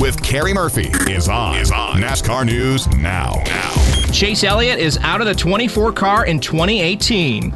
with Carrie Murphy is on NASCAR News Now. Chase Elliott is out of the 24 car in 2018.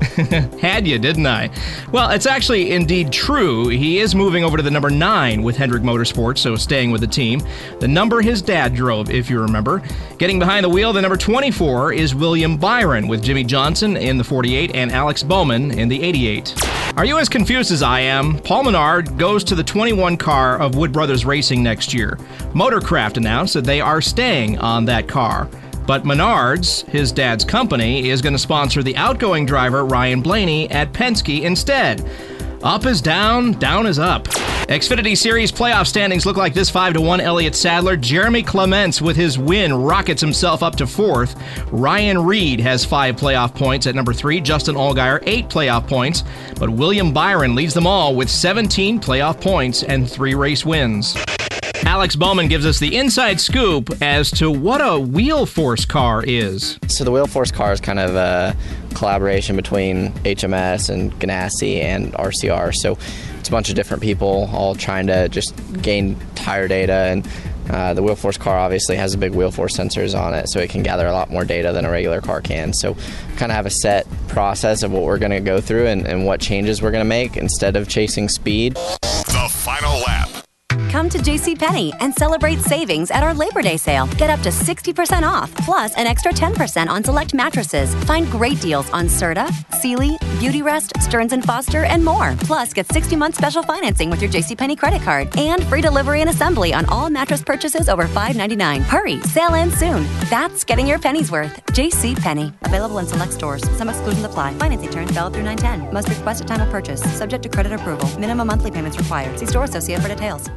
Had you, didn't I? Well, it's actually indeed true. He is moving over to the number 9 with Hendrick Motorsports, so staying with the team. The number his dad drove, if you remember. Getting behind the wheel, the number 24 is William Byron with Jimmy Johnson in the 48 and Alex Bowman in the 88. Are you as confused as I am? Paul Menard goes to the 21 car of Wood Brothers Racing next year. Motorcraft announced that they are staying on that car. But Menards, his dad's company, is going to sponsor the outgoing driver Ryan Blaney at Penske instead. Up is down, down is up. Xfinity Series playoff standings look like this: 5-1 Elliott Sadler. Jeremy Clements with his win rockets himself up to 4th. Ryan Reed has 5 playoff points at number 3. Justin Allgaier 8 playoff points. But William Byron leads them all with 17 playoff points and 3 race wins. Alex Bowman gives us the inside scoop as to what a Wheel Force car is. So the Wheel Force car is kind of a collaboration between HMS and Ganassi and RCR. So it's a bunch of different people all trying to just gain tire data. And the Wheel Force car obviously has a big Wheel Force sensors on it, so it can gather a lot more data than a regular car can. So kind of have a set process of what we're going to go through and what changes we're going to make instead of chasing speed. The final lap. Come to JCPenney and celebrate savings at our Labor Day sale. Get up to 60% off, plus an extra 10% on select mattresses. Find great deals on Serta, Sealy, Beautyrest, Stearns & Foster, and more. Plus, get 60-month special financing with your JCPenney credit card and free delivery and assembly on all mattress purchases over $5.99. Hurry, sale ends soon. That's getting your pennies worth. JCPenney. Available in select stores. Some exclusions apply. Financing terms valid through 9/10. Must request at time of purchase. Subject to credit approval. Minimum monthly payments required. See store associate for details.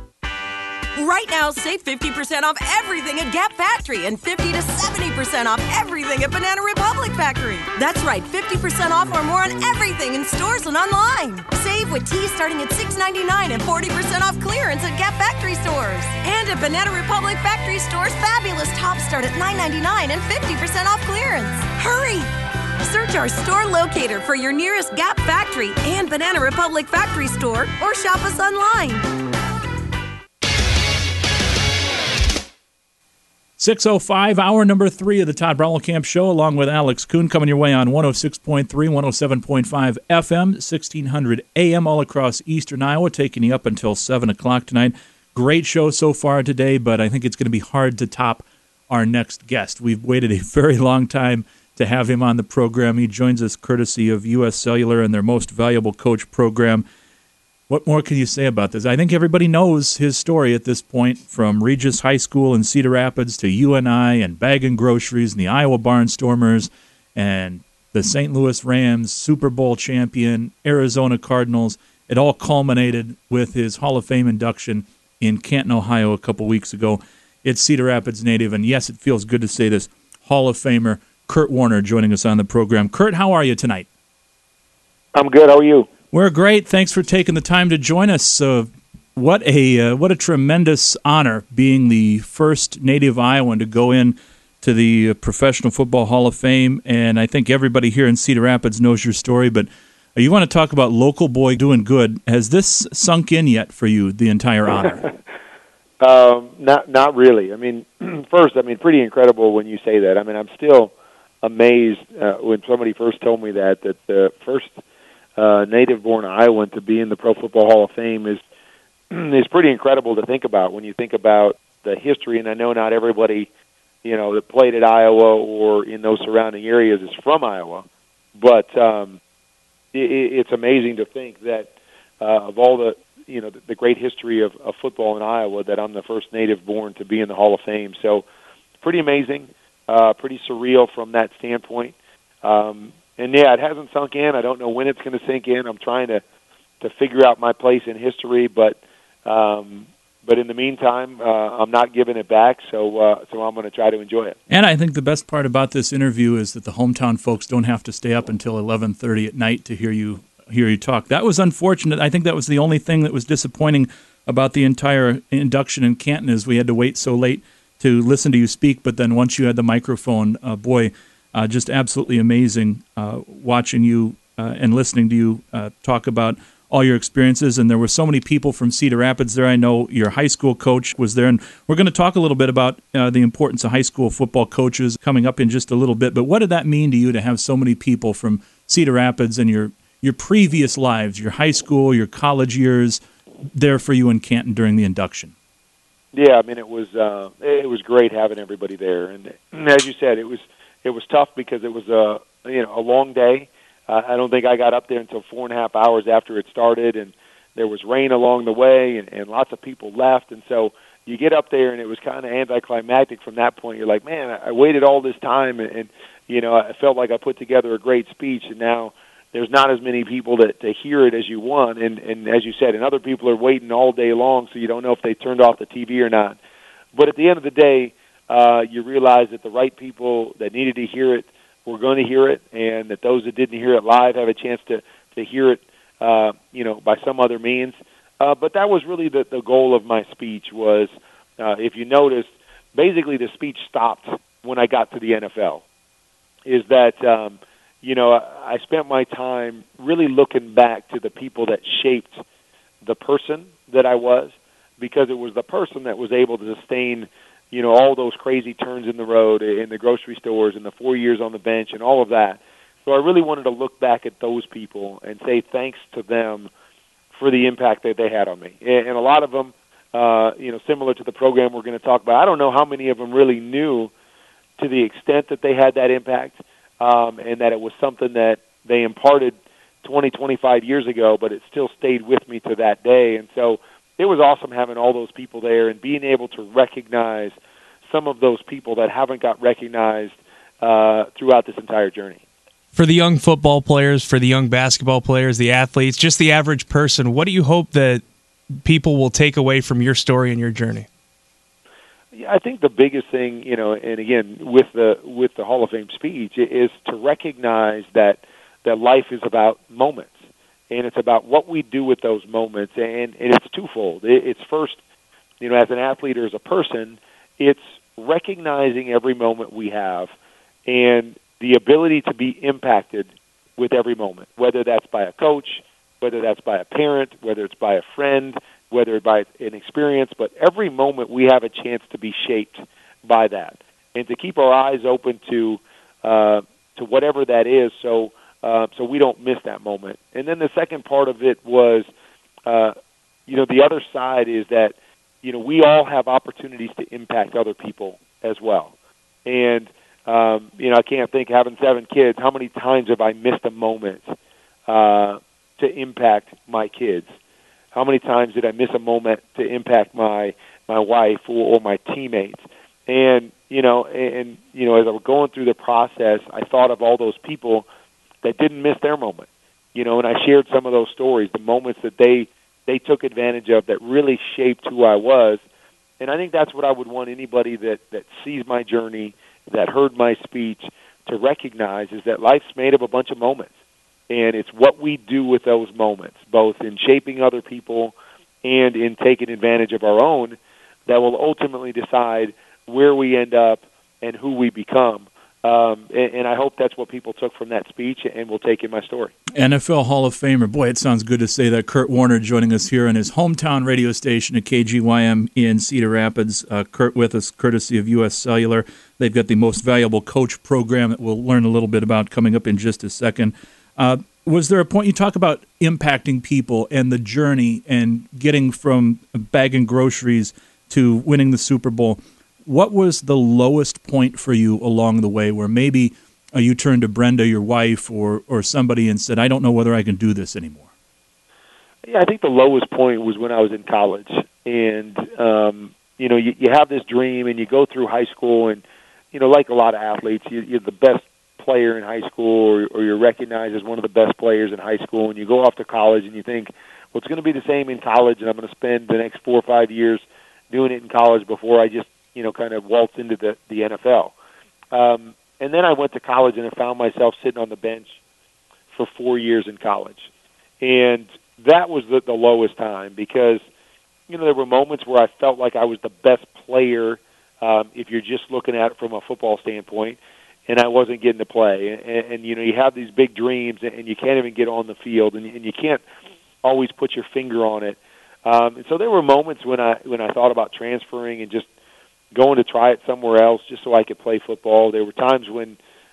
Right now, save 50% off everything at Gap Factory and 50 to 70% off everything at Banana Republic Factory. That's right, 50% off or more on everything in stores and online. Save with teas starting at $6.99 and 40% off clearance at Gap Factory stores. And at Banana Republic Factory stores, fabulous tops start at $9.99 and 50% off clearance. Hurry! Search our store locator for your nearest Gap Factory and Banana Republic Factory store or shop us online. 6:05, hour number 3 of the Todd Brommelkamp Show, along with Alex Kuhn, coming your way on 106.3, 107.5 FM, 1600 AM, all across eastern Iowa, taking you up until 7 o'clock tonight. Great show so far today, but I think it's going to be hard to top our next guest. We've waited a very long time to have him on the program. He joins us courtesy of U.S. Cellular and their Most Valuable Coach program. What more can you say about this? I think everybody knows his story at this point, from Regis High School in Cedar Rapids to UNI and Bag and Groceries and the Iowa Barnstormers and the St. Louis Rams, Super Bowl champion, Arizona Cardinals. It all culminated with his Hall of Fame induction in Canton, Ohio a couple weeks ago. It's Cedar Rapids native, and yes, it feels good to say this, Hall of Famer Kurt Warner joining us on the program. Kurt, how are you tonight? I'm good. How are you? We're great. Thanks for taking the time to join us. What a tremendous honor being the first native Iowan to go in to the Professional Football Hall of Fame. And I think everybody here in Cedar Rapids knows your story. But you want to talk about local boy doing good. Has this sunk in yet for you, the entire honor? Not really. I mean, first, pretty incredible when you say that. I mean, I'm still amazed when somebody first told me that the first native-born Iowan to be in the Pro Football Hall of Fame is pretty incredible to think about when you think about the history. And I know not everybody, that played at Iowa or in those surrounding areas is from Iowa, but it's amazing to think that of all the great history of football in Iowa, that I'm the first native-born to be in the Hall of Fame. So pretty amazing, pretty surreal from that standpoint. And yeah, it hasn't sunk in. I don't know when it's going to sink in. I'm trying to figure out my place in history, but in the meantime, I'm not giving it back. So I'm going to try to enjoy it. And I think the best part about this interview is that the hometown folks don't have to stay up until 11:30 at night to hear you talk. That was unfortunate. I think that was the only thing that was disappointing about the entire induction in Canton, is we had to wait so late to listen to you speak. But then once you had the microphone, just absolutely amazing watching you and listening to you talk about all your experiences. And there were so many people from Cedar Rapids there. I know your high school coach was there. And we're going to talk a little bit about the importance of high school football coaches coming up in just a little bit. But what did that mean to you to have so many people from Cedar Rapids and your previous lives, your high school, your college years, there for you in Canton during the induction? Yeah, I mean, it was great having everybody there, and as you said, it was tough because it was a long day. I don't think I got up there until 4.5 hours after it started, and there was rain along the way, and lots of people left, and so you get up there, and it was kind of anticlimactic from that point. You're like, man, I waited all this time, and I felt like I put together a great speech, and now there's not as many people to hear it as you want, and as you said, and other people are waiting all day long, so you don't know if they turned off the TV or not. But at the end of the day, you realize that the right people that needed to hear it were going to hear it, and that those that didn't hear it live have a chance to hear it, by some other means. But that was really the goal of my speech was, if you noticed, basically the speech stopped when I got to the NFL, is that I spent my time really looking back to the people that shaped the person that I was, because it was the person that was able to sustain, all those crazy turns in the road, in the grocery stores, and the 4 years on the bench, and all of that. So I really wanted to look back at those people and say thanks to them for the impact that they had on me. And a lot of them, similar to the program we're going to talk about, I don't know how many of them really knew to the extent that they had that impact, and that it was something that they imparted 20, 25 years ago, but it still stayed with me to that day. And so it was awesome having all those people there and being able to recognize some of those people that haven't got recognized throughout this entire journey. For the young football players, for the young basketball players, the athletes, just the average person, what do you hope that people will take away from your story and your journey? Yeah, I think the biggest thing, and again, with the Hall of Fame speech, is to recognize that life is about moments, and it's about what we do with those moments, and it's twofold. It's first, as an athlete or as a person, it's recognizing every moment we have and the ability to be impacted with every moment, whether that's by a coach, whether that's by a parent, whether it's by a friend, whether it's by an experience, but every moment we have a chance to be shaped by that, and to keep our eyes open to whatever that is, so we don't miss that moment. And then the second part of it was, the other side is that, we all have opportunities to impact other people as well. And, I can't think, having 7 kids, how many times have I missed a moment to impact my kids? How many times did I miss a moment to impact my wife or my teammates? And, as I was going through the process, I thought of all those people that didn't miss their moment, and I shared some of those stories, the moments that they took advantage of that really shaped who I was. And I think that's what I would want anybody that sees my journey, that heard my speech, to recognize, is that life's made of a bunch of moments. And it's what we do with those moments, both in shaping other people and in taking advantage of our own, that will ultimately decide where we end up and who we become. And I hope that's what people took from that speech and will take in my story. NFL Hall of Famer. Boy, it sounds good to say that. Kurt Warner joining us here on his hometown radio station at KGYM in Cedar Rapids. Kurt with us, courtesy of U.S. Cellular. They've got the Most Valuable Coach program that we'll learn a little bit about coming up in just a second. Was there a point, you talk about impacting people and the journey and getting from bagging groceries to winning the Super Bowl? What was the lowest point for you along the way where maybe you turned to Brenda, your wife, or somebody and said, I don't know whether I can do this anymore? Yeah, I think the lowest point was when I was in college. And, you have this dream and you go through high school and, like a lot of athletes, you're the best player in high school or you're recognized as one of the best players in high school, and you go off to college and you think, well, it's going to be the same in college, and I'm going to spend the next 4 or 5 years doing it in college before I just kind of waltz into the NFL. And then I went to college and I found myself sitting on the bench for 4 years in college. And that was the lowest time because, there were moments where I felt like I was the best player if you're just looking at it from a football standpoint, and I wasn't getting to play. And you have these big dreams and you can't even get on the field and you can't always put your finger on it. And so there were moments when I thought about transferring and just going to try it somewhere else just so I could play football. There were times when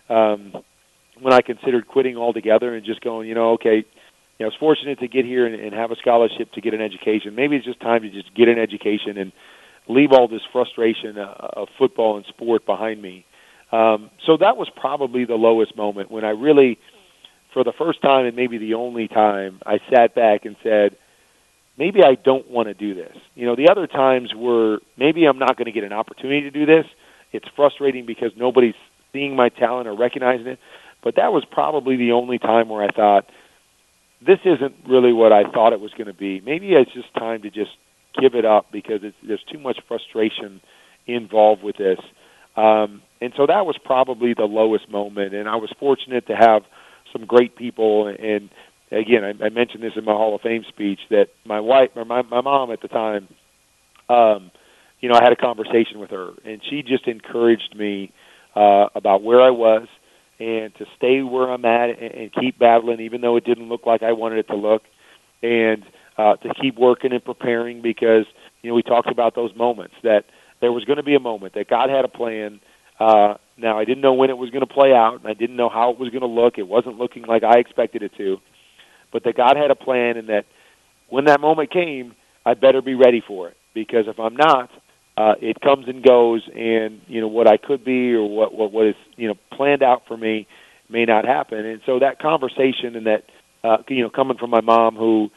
I considered quitting altogether and just going, okay, I was fortunate to get here and have a scholarship to get an education. Maybe it's just time to just get an education and leave all this frustration of football and sport behind me. So that was probably the lowest moment when I really, for the first time and maybe the only time, I sat back and said, maybe I don't want to do this. The other times were maybe I'm not going to get an opportunity to do this. It's frustrating because nobody's seeing my talent or recognizing it. But that was probably the only time where I thought, this isn't really what I thought it was going to be. Maybe it's just time to just give it up because there's too much frustration involved with this. And so that was probably the lowest moment. And I was fortunate to have some great people. And again, I mentioned this in my Hall of Fame speech that my wife or my mom at the time, I had a conversation with her, and she just encouraged me about where I was and to stay where I'm at and keep battling, even though it didn't look like I wanted it to look, and to keep working and preparing because, we talked about those moments, that there was going to be a moment, that God had a plan. Now, I didn't know when it was going to play out, and I didn't know how it was going to look. It wasn't looking like I expected it to, but that God had a plan and that when that moment came, I better be ready for it because if I'm not, it comes and goes, and what I could be or what is planned out for me may not happen. And so that conversation and that coming from my mom who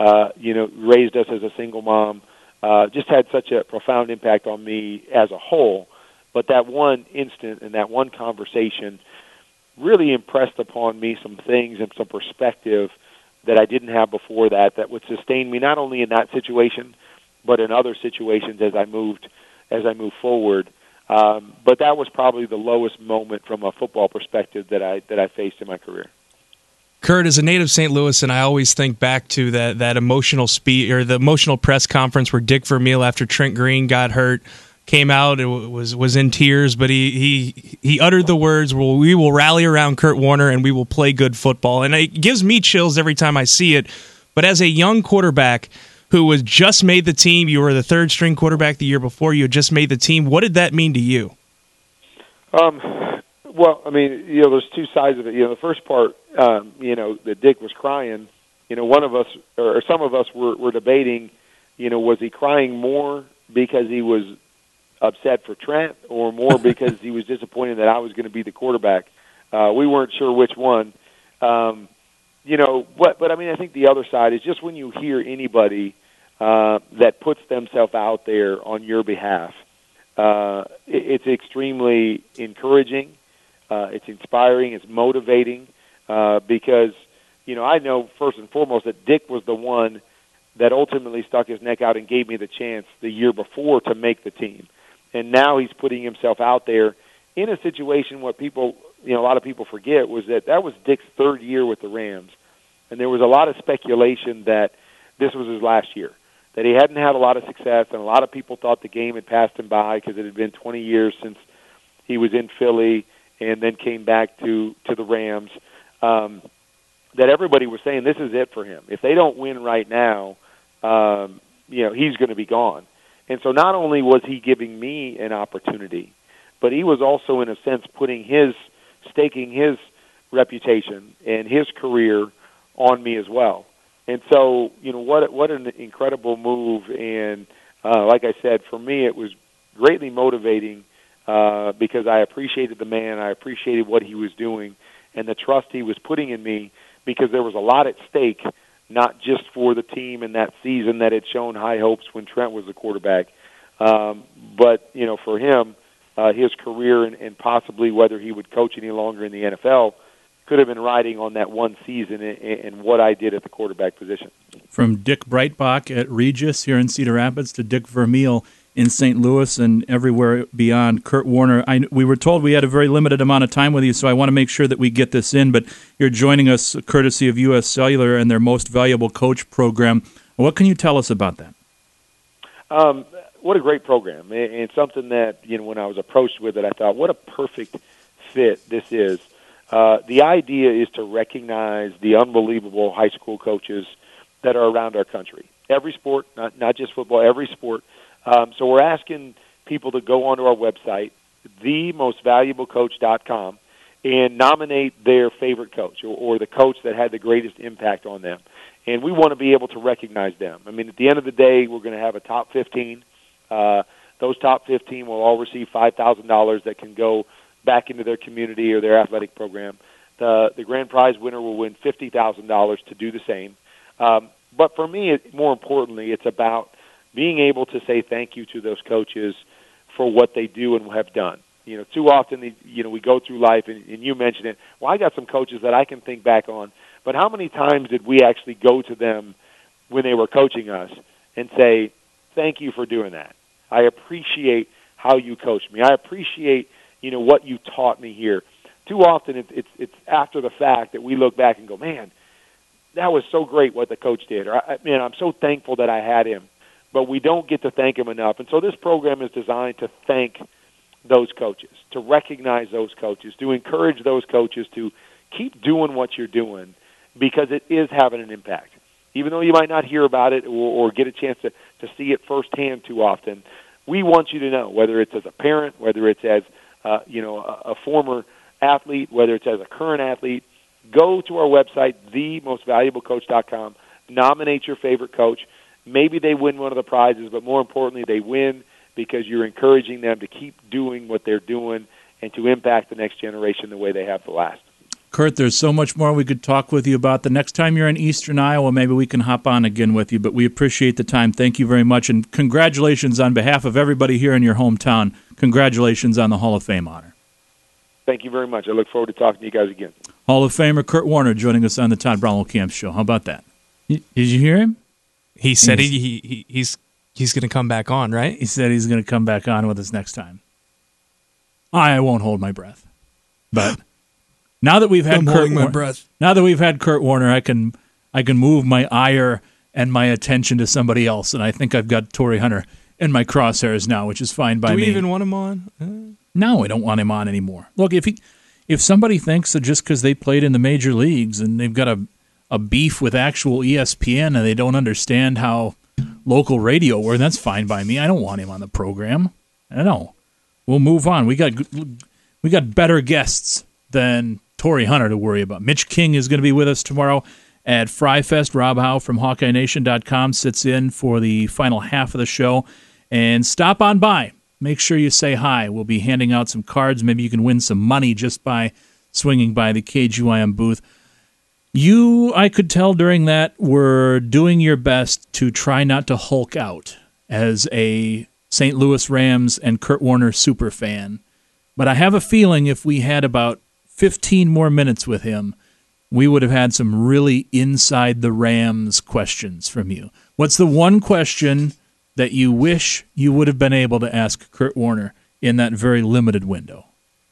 raised us as a single mom just had such a profound impact on me as a whole. But that one instant and that one conversation really impressed upon me some things and some perspective that I didn't have before that would sustain me not only in that situation but in other situations as I moved forward. But that was probably the lowest moment from a football perspective that I faced in my career. Kurt, as a native St. Louis, and I always think back to that emotional speech or the emotional press conference where Dick Vermeil, after Trent Green got hurt, came out and was in tears, but he uttered the words, "Well, we will rally around Kurt Warner and we will play good football." And it gives me chills every time I see it. But as a young quarterback who was just made the team, you were the third string quarterback the year before, you had just made the team. What did that mean to you? Well, I mean, there's two sides of it. The first part, that Dick was crying. One of us or some of us were debating, was he crying more because he was upset for Trent or more because he was disappointed that I was going to be the quarterback? We weren't sure which one. But I mean, I think the other side is just when you hear anybody that puts themselves out there on your behalf, it's extremely encouraging. It's inspiring. It's motivating because, I know first and foremost that Dick was the one that ultimately stuck his neck out and gave me the chance the year before to make the team. And now he's putting himself out there in a situation what people, a lot of people forget was that was Dick's third year with the Rams. And there was a lot of speculation that this was his last year, that he hadn't had a lot of success, and a lot of people thought the game had passed him by because it had been 20 years since he was in Philly and then came back to the Rams, that everybody was saying this is it for him. If they don't win right now, he's going to be gone. And so not only was he giving me an opportunity, but he was also, in a sense, staking his reputation and his career on me as well. And so, what an incredible move. And like I said, for me, it was greatly motivating because I appreciated the man, I appreciated what he was doing, and the trust he was putting in me because there was a lot at stake, not just for the team in that season that had shown high hopes when Trent was the quarterback, but, for him, his career and possibly whether he would coach any longer in the NFL could have been riding on that one season and what I did at the quarterback position. From Dick Breitbach at Regis here in Cedar Rapids to Dick Vermeil in St. Louis and everywhere beyond, Kurt Warner. We were told we had a very limited amount of time with you, so I want to make sure that we get this in, but you're joining us courtesy of U.S. Cellular and their Most Valuable Coach program. What can you tell us about that? What a great program, and something that, when I was approached with it, I thought, what a perfect fit this is. The idea is to recognize the unbelievable high school coaches that are around our country. Every sport, not just football, every sport. So we're asking people to go onto our website, themostvaluablecoach.com, and nominate their favorite coach or the coach that had the greatest impact on them. And we want to be able to recognize them. I mean, at the end of the day, we're going to have a top 15. Those top 15 will all receive $5,000 that can go back into their community or their athletic program. The grand prize winner will win $50,000 to do the same. But for me, more importantly, it's about being able to say thank you to those coaches for what they do and have done. You know, too often, we go through life, and you mentioned it. Well, I got some coaches that I can think back on, but how many times did we actually go to them when they were coaching us and say, thank you for doing that. I appreciate how you coached me. I appreciate, what you taught me here. Too often it's after the fact that we look back and go, man, that was so great what the coach did. Or, man, I'm so thankful that I had him. But we don't get to thank him enough. And so this program is designed to thank those coaches, to recognize those coaches, to encourage those coaches to keep doing what you're doing because it is having an impact. Even though you might not hear about it or get a chance to see it firsthand too often, we want you to know, whether it's as a parent, whether it's as a former athlete, whether it's as a current athlete, go to our website, themostvaluablecoach.com, nominate your favorite coach. Maybe they win one of the prizes, but more importantly, they win because you're encouraging them to keep doing what they're doing and to impact the next generation the way they have the last. Kurt, there's so much more we could talk with you about. The next time you're in Eastern Iowa, maybe we can hop on again with you, but we appreciate the time. Thank you very much, and congratulations on behalf of everybody here in your hometown. Congratulations on the Hall of Fame honor. Thank you very much. I look forward to talking to you guys again. Hall of Famer Kurt Warner joining us on the Todd Brownell Camp Show. How about that? Did you hear him? He said he's going to come back on, right? He said he's going to come back on with us next time. I won't hold my breath. But now that we've had Kurt Warner, I can move my ire and my attention to somebody else, and I think I've got Torii Hunter in my crosshairs now, which is fine by me. Do we even want him on? No, we don't want him on anymore. Look, if somebody thinks that just because they played in the major leagues and they've got a beef with actual ESPN and they don't understand how local radio works, that's fine by me. I don't want him on the program. I know. We'll move on. We got better guests than Torii Hunter to worry about. Mitch King is going to be with us tomorrow at Fry Fest. Rob Howe from HawkeyeNation.com sits in for the final half of the show. And stop on by. Make sure you say hi. We'll be handing out some cards. Maybe you can win some money just by swinging by the KGYM booth. You, I could tell during that, were doing your best to try not to hulk out as a St. Louis Rams and Kurt Warner super fan. But I have a feeling if we had about 15 more minutes with him, we would have had some really inside the Rams questions from you. What's the one question that you wish you would have been able to ask Kurt Warner in that very limited window?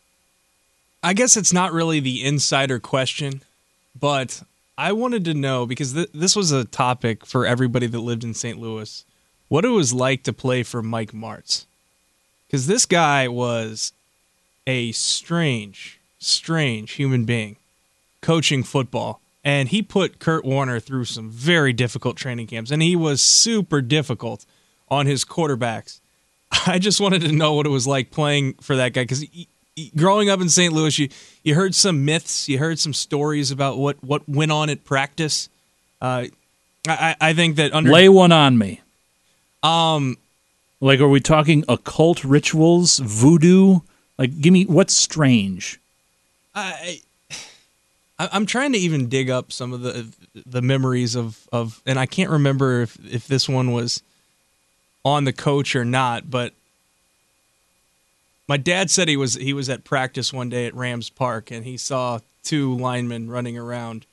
I guess it's not really the insider question, but I wanted to know, because this was a topic for everybody that lived in St. Louis, what it was like to play for Mike Martz. Because this guy was a strange human being coaching football. And he put Kurt Warner through some very difficult training camps, and he was super difficult on his quarterbacks. I just wanted to know what it was like playing for that guy, because growing up in St. Louis, you heard some myths, you heard some stories about what went on at practice. I think that lay one on me. Like, are we talking occult rituals, voodoo? Like, give me what's strange. I'm trying to even dig up some of the memories of, and I can't remember if this one was on the coach or not, but my dad said he was at practice one day at Rams Park and he saw two linemen running around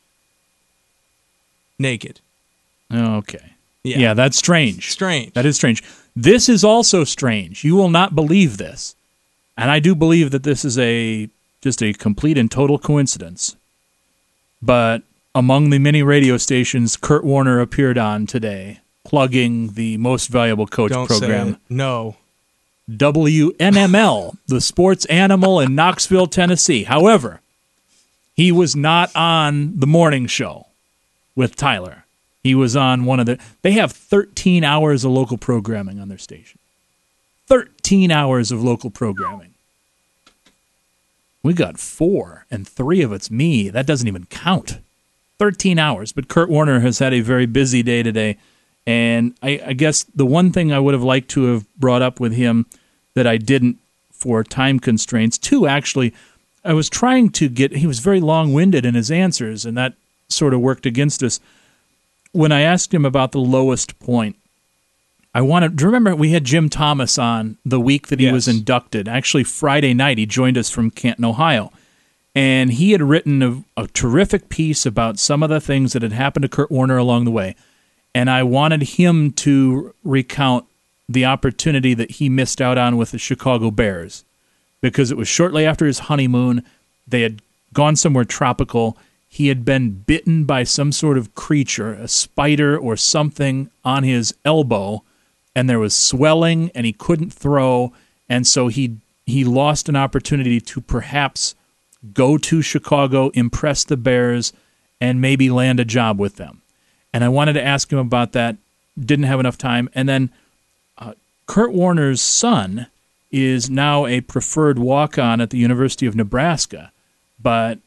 naked. Okay. Yeah, that's strange. Strange. That is strange. This is also strange. You will not believe this. And I do believe that this is just a complete and total coincidence. But among the many radio stations Kurt Warner appeared on today, plugging the Most Valuable Coach program. Say it. No. WNML, the sports animal in Knoxville, Tennessee. However, he was not on the morning show with Tyler. He was on they have 13 hours of local programming on their station. 13 hours of local programming. We got 4, and 3 of it's me. That doesn't even count. 13 hours. But Kurt Warner has had a very busy day today. And I guess the one thing I would have liked to have brought up with him that I didn't for time constraints, 2 actually, I was trying to he was very long-winded in his answers, and that sort of worked against us. When I asked him about the lowest point, do you remember we had Jim Thomas on the week that he was inducted? Actually, Friday night, he joined us from Canton, Ohio. And he had written a terrific piece about some of the things that had happened to Kurt Warner along the way. And I wanted him to recount the opportunity that he missed out on with the Chicago Bears, because it was shortly after his honeymoon. They had gone somewhere tropical. He had been bitten by some sort of creature, a spider or something, on his elbow, and there was swelling, and he couldn't throw, and so he lost an opportunity to perhaps go to Chicago, impress the Bears, and maybe land a job with them. And I wanted to ask him about that. Didn't have enough time. And then Kurt Warner's son is now a preferred walk-on at the University of Nebraska, but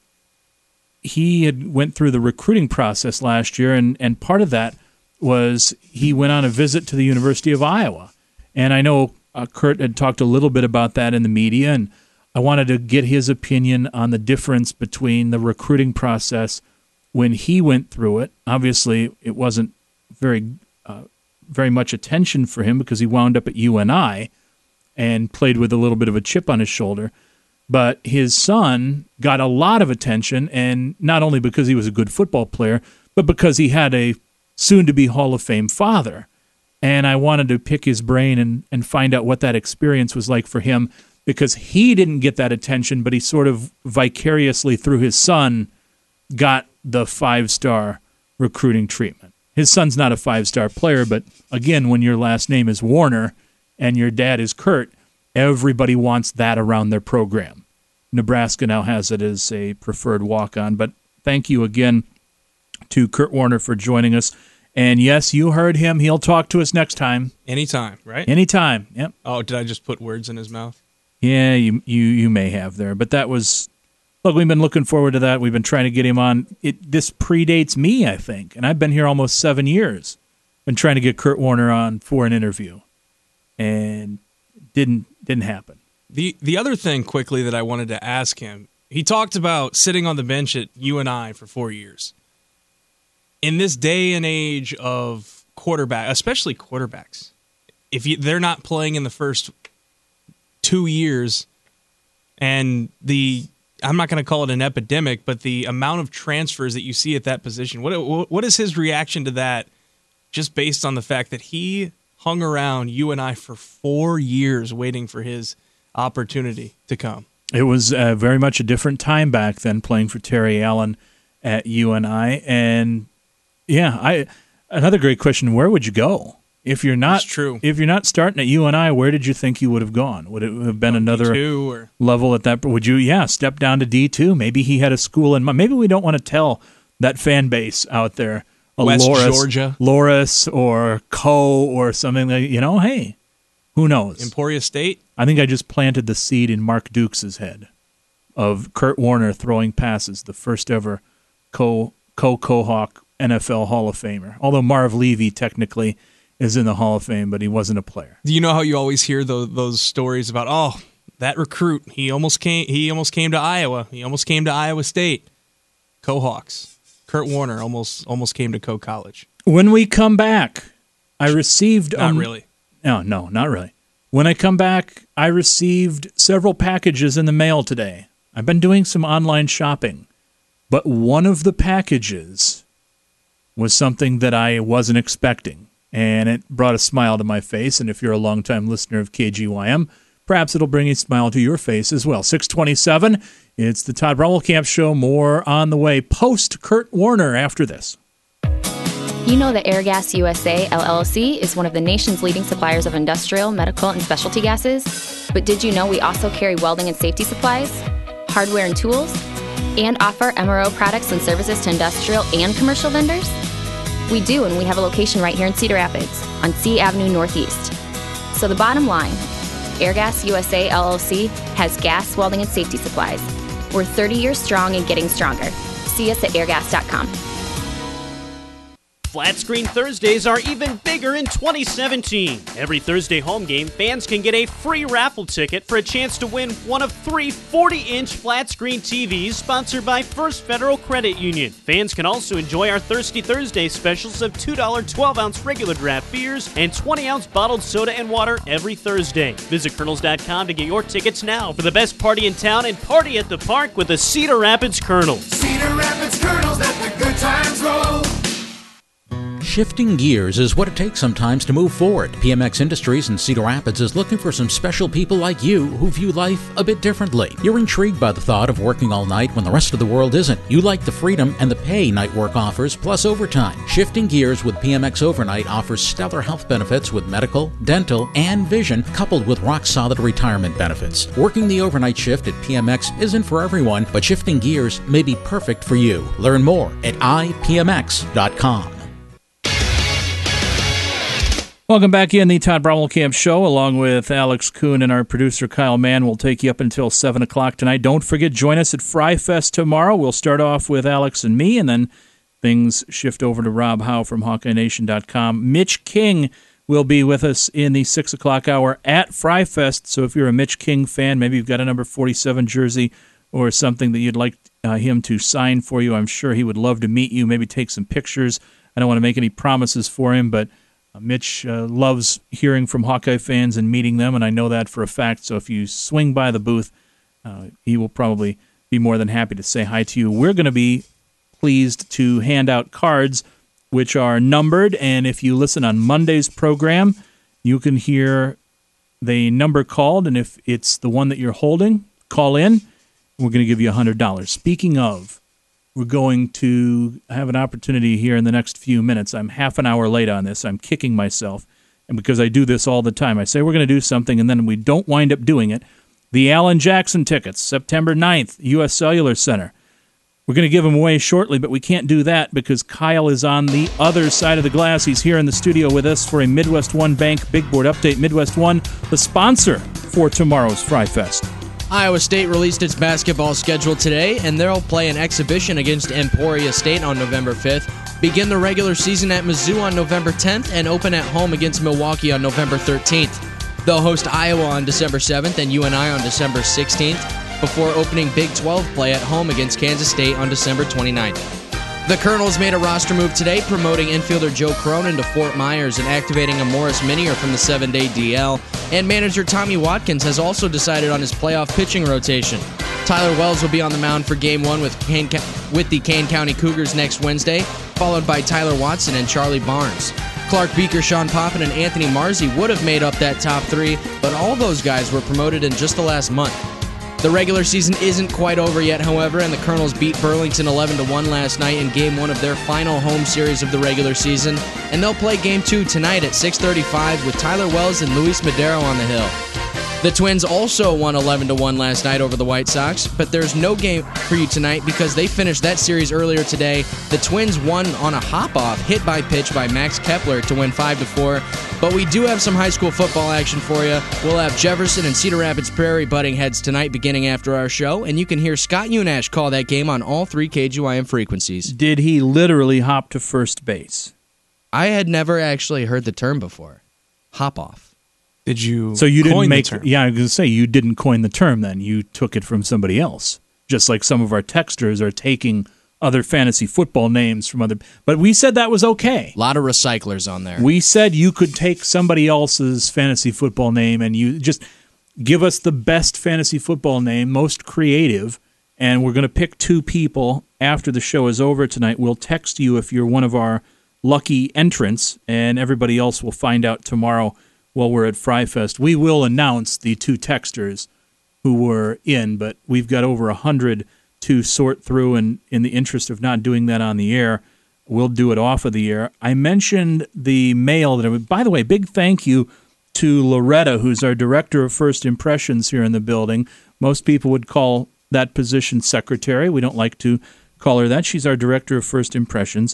he had went through the recruiting process last year, and part of that was he went on a visit to the University of Iowa. And I know Kurt had talked a little bit about that in the media, and I wanted to get his opinion on the difference between the recruiting process when he went through it. Obviously, it wasn't very much attention for him because he wound up at UNI and played with a little bit of a chip on his shoulder. But his son got a lot of attention, and not only because he was a good football player, but because he had a soon-to-be Hall of Fame father. And I wanted to pick his brain and find out what that experience was like for him, because he didn't get that attention, but he sort of vicariously, through his son, got the 5-star recruiting treatment. His son's not a 5-star player, but again, when your last name is Warner and your dad is Kurt, everybody wants that around their program. Nebraska now has it as a preferred walk-on. But thank you again to Kurt Warner for joining us. And yes, you heard him. He'll talk to us next time. Anytime, right? Anytime, yep. Oh, did I just put words in his mouth? Yeah, you may have there. But that was... Look, we've been looking forward to that. We've been trying to get him on. This predates me, I think. And I've been here almost 7 years. Been trying to get Kurt Warner on for an interview. And didn't happen. The other thing quickly that I wanted to ask him, he talked about sitting on the bench at UNI for 4 years. In this day and age of especially quarterbacks, if they're not playing in the first 2 years, and I'm not going to call it an epidemic, but the amount of transfers that you see at that position, what is his reaction to that, just based on the fact that he hung around UNI for 4 years waiting for his opportunity to come? It was very much a different time back then, playing for Terry Allen at UNI. And yeah, another great question: where would you go if you're not? That's true. If you're not starting at UNI, where did you think you would have gone? Would it have been another D2 level at that? Would you step down to D2? Maybe he had a school in mind. Maybe we don't want to tell that fan base out there. West Georgia, Loris, or Co, or something like, hey, who knows? Emporia State? I think I just planted the seed in Mark Dukes' head of Kurt Warner throwing passes, the first ever Co-Hawk NFL Hall of Famer. Although Marv Levy technically is in the Hall of Fame, but he wasn't a player. Do you know how you always hear those stories about, that recruit, he almost came to Iowa. He almost came to Iowa State. Co-Hawks. Kurt Warner almost came to Co-College. When we come back, I received... Not really. No, not really. When I come back, I received several packages in the mail today. I've been doing some online shopping, but one of the packages was something that I wasn't expecting, and it brought a smile to my face. And if you're a longtime listener of KGYM, perhaps it'll bring a smile to your face as well. 627, it's the Todd Brommelkamp Show. More on the way. Post Kurt Warner after this. You know that Airgas USA, LLC is one of the nation's leading suppliers of industrial, medical, and specialty gases. But did you know we also carry welding and safety supplies, hardware and tools, and offer MRO products and services to industrial and commercial vendors? We do, and we have a location right here in Cedar Rapids on C Avenue Northeast. So the bottom line, Airgas USA LLC has gas, welding, and safety supplies. We're 30 years strong and getting stronger. See us at airgas.com. Flat Screen Thursdays are even bigger in 2017. Every Thursday home game, fans can get a free raffle ticket for a chance to win one of 3 40-inch flat screen TVs sponsored by First Federal Credit Union. Fans can also enjoy our Thirsty Thursday specials of $2 12-ounce regular draft beers and 20-ounce bottled soda and water every Thursday. Visit Kernels.com to get your tickets now for the best party in town and party at the park with the Cedar Rapids Kernels. Cedar Rapids Kernels, let the good times roll. Shifting gears is what it takes sometimes to move forward. PMX Industries in Cedar Rapids is looking for some special people like you who view life a bit differently. You're intrigued by the thought of working all night when the rest of the world isn't. You like the freedom and the pay night work offers, plus overtime. Shifting Gears with PMX Overnight offers stellar health benefits with medical, dental, and vision, coupled with rock-solid retirement benefits. Working the overnight shift at PMX isn't for everyone, but Shifting Gears may be perfect for you. Learn more at ipmx.com. Welcome back in the Todd Brommelkamp Show, along with Alex Kuhn and our producer Kyle Mann. We'll take you up until 7 o'clock tonight. Don't forget, join us at Fry Fest tomorrow. We'll start off with Alex and me, and then things shift over to Rob Howe from HawkeyeNation.com. Mitch King will be with us in the 6 o'clock hour at Fry Fest. So if you're a Mitch King fan, maybe you've got a number 47 jersey or something that you'd like him to sign for you, I'm sure he would love to meet you, maybe take some pictures. I don't want to make any promises for him, but Mitch loves hearing from Hawkeye fans and meeting them, and I know that for a fact. So if you swing by the booth, he will probably be more than happy to say hi to you. We're going to be pleased to hand out cards which are numbered, and if you listen on Monday's program, you can hear the number called, and if it's the one that you're holding, call in. We're going to give you $100. Speaking of, we're going to have an opportunity here in the next few minutes. I'm half an hour late on this. I'm kicking myself. And because I do this all the time, I say we're going to do something, and then we don't wind up doing it. The Alan Jackson tickets, September 9th, U.S. Cellular Center. We're going to give them away shortly, but we can't do that because Kyle is on the other side of the glass. He's here in the studio with us for a Midwest One Bank Big Board update. Midwest One, the sponsor for tomorrow's Fry Fest. Iowa State released its basketball schedule today, and they'll play an exhibition against Emporia State on November 5th, begin the regular season at Mizzou on November 10th, and open at home against Milwaukee on November 13th. They'll host Iowa on December 7th and UNI on December 16th, before opening Big 12 play at home against Kansas State on December 29th. The Colonels made a roster move today, promoting infielder Joe Cronin to Fort Myers and activating a Morris Minier from the 7-day DL. And manager Tommy Watkins has also decided on his playoff pitching rotation. Tyler Wells will be on the mound for Game 1 with the Kane County Cougars next Wednesday, followed by Tyler Watson and Charlie Barnes. Clark Beaker, Sean Poppin, and Anthony Marzi would have made up that top three, but all those guys were promoted in just the last month. The regular season isn't quite over yet, however, and the Colonels beat Burlington 11-1 last night in Game 1 of their final home series of the regular season, and they'll play Game 2 tonight at 6:35 with Tyler Wells and Luis Madero on the hill. The Twins also won 11-1 last night over the White Sox, but there's no game for you tonight because they finished that series earlier today. The Twins won on a hop-off hit by pitch by Max Kepler to win 5-4, but we do have some high school football action for you. We'll have Jefferson and Cedar Rapids Prairie butting heads tonight beginning after our show, and you can hear Scott Unash call that game on all 3 KGYM frequencies. Did he literally hop to first base? I had never actually heard the term before. Hop-off. Did you So you didn't coin make the term? Yeah, I was going to say you didn't coin the term then. You took it from somebody else. Just like some of our texters are taking other fantasy football names from other, but we said that was okay. A lot of recyclers on there. We said you could take somebody else's fantasy football name and you just give us the best fantasy football name, most creative, and we're going to pick 2 people after the show is over tonight. We'll text you if you're one of our lucky entrants, and everybody else will find out tomorrow while we're at Fry Fest. We will announce the 2 texters who were in, but we've got over 100 to sort through, and in the interest of not doing that on the air, we'll do it off of the air. I mentioned the mail that by the way, big thank you to Loretta, who's our Director of First Impressions here in the building. Most people would call that position secretary. We don't like to call her that. She's our Director of First Impressions.